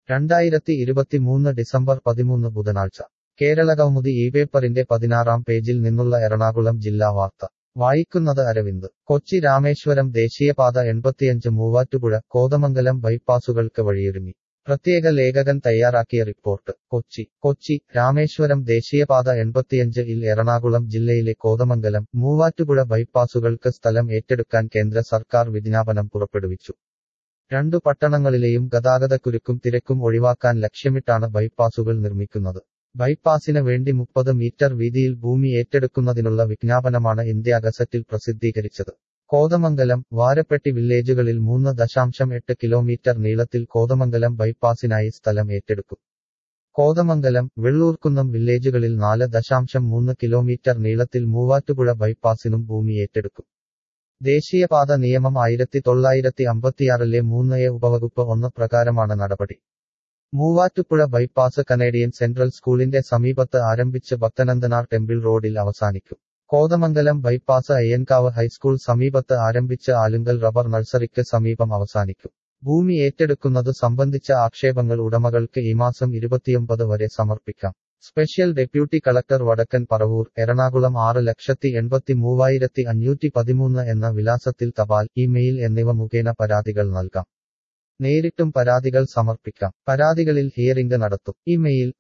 2023 December 13 ബുധനാഴ്ച കേരളകൗമുദി പേപ്പറിന്റെ 16-ാം പേജിൽ നിന്നുള്ള എറണാകുളം ജില്ലാ വാർത്ത വായിക്കുന്നത് അരവിന്ദ്. കൊച്ചി രാമേശ്വരം ദേശീയപാത 85 മൂവാറ്റുപുഴ കോതമംഗലം ബൈപ്പാസുകൾക്ക് വഴിയൊരുങ്ങി. പ്രത്യേക ലേഖകൻ തയ്യാറാക്കിയ റിപ്പോർട്ട്. കൊച്ചി രാമേശ്വരം ദേശീയപാത 85-ൽ എറണാകുളം ജില്ലയിലെ കോതമംഗലം മൂവാറ്റുപുഴ ബൈപ്പാസുകൾക്ക് സ്ഥലം ഏറ്റെടുക്കാൻ കേന്ദ്ര സർക്കാർ വിജ്ഞാപനം പുറപ്പെടുവിച്ചു. രണ്ടു പട്ടണങ്ങളിലെയും ഗതാഗതക്കുരുക്കും തിരക്കും ഒഴിവാക്കാൻ ലക്ഷ്യമിട്ടാണ് ബൈപ്പാസുകൾ നിർമ്മിക്കുന്നത്. ബൈപ്പാസിന് വേണ്ടി 30 മീറ്റർ വീതിയിൽ ഭൂമി ഏറ്റെടുക്കുന്നതിനുള്ള വിജ്ഞാപനമാണ് ഇന്ത്യാ ഗസറ്റിൽ പ്രസിദ്ധീകരിച്ചത്. കോതമംഗലം, വാരപ്പെട്ടി വില്ലേജുകളിൽ 3.8 കിലോമീറ്റർ നീളത്തിൽ കോതമംഗലം ബൈപ്പാസിനായി സ്ഥലം ഏറ്റെടുക്കും. കോതമംഗലം, വെള്ളൂർക്കുന്നം വില്ലേജുകളിൽ 4.3 കിലോമീറ്റർ നീളത്തിൽ മൂവാറ്റുപുഴ ബൈപ്പാസിനും ഭൂമി ഏറ്റെടുക്കും. ദേശീയപാത നിയമം 1956-ലെ 3A ഉപവകുപ്പ് 1 പ്രകാരമാണ് നടപടി. മൂവാറ്റുപുഴ ബൈപ്പാസ് കനേഡിയൻ സെൻട്രൽ സ്കൂളിന്റെ സമീപത്ത് ആരംഭിച്ച് ഭക്തനന്ദനാർ ടെമ്പിൾ റോഡിൽ അവസാനിക്കും. കോതമംഗലം ബൈപ്പാസ് അയ്യൻകാവ് ഹൈസ്കൂൾ സമീപത്ത് ആരംഭിച്ച് ആലുങ്കൽ റബ്ബർ നഴ്സറിക്ക് സമീപം അവസാനിക്കും. ഭൂമി ഏറ്റെടുക്കുന്നതു സംബന്ധിച്ച ആക്ഷേപങ്ങൾ ഉടമകൾക്ക് ഈ മാസം 29 വരെ സമർപ്പിക്കാം. സ്പെഷ്യൽ ഡെപ്യൂട്ടി കളക്ടർ വടക്കൻ പറവൂർ, എറണാകുളം 6,83,513 എന്ന വിലാസത്തിൽ തപാൽ, ഇമെയിൽ എന്നിവ മുഖേന പരാതികൾ നൽകാം. നേരിട്ടും പരാതികൾ സമർപ്പിക്കാം. പരാതികളിൽ ഹിയറിംഗ് നടത്തും. Email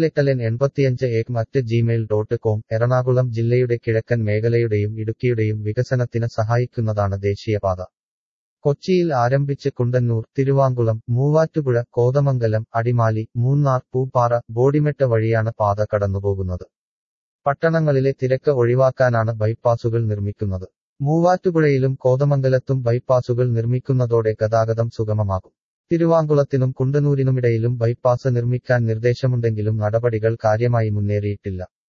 daigalettalin85ek@gmail.com. എറണാകുളം ജില്ലയുടെ കിഴക്കൻ മേഖലയുടെയും ഇടുക്കിയുടെയും വികസനത്തിന് സഹായിക്കുന്നതാണ് ദേശീയപാത. കൊച്ചിയിൽ ആരംഭിച്ച് കുണ്ടന്നൂർ, തിരുവാങ്കുളം, മൂവാറ്റുപുഴ, കോതമംഗലം, അടിമാലി, മൂന്നാർ, പൂപ്പാറ, ബോഡിമെട്ട് വഴിയാണ് പാത കടന്നുപോകുന്നത്. പട്ടണങ്ങളിലെ തിരക്ക് ഒഴിവാക്കാനാണ് ബൈപ്പാസുകൾ നിർമ്മിക്കുന്നത്. മൂവാറ്റുപുഴയിലും കോതമംഗലത്തും ബൈപ്പാസുകൾ നിർമ്മിക്കുന്നതോടെ ഗതാഗതം സുഗമമാകും. തിരുവാങ്കുളത്തിനും കുണ്ടന്നൂരിനുമിടയിലും ബൈപ്പാസ് നിർമ്മിക്കാൻ നിർദ്ദേശമുണ്ടെങ്കിലും നടപടികൾ കാര്യമായി മുന്നേറിയിട്ടില്ല.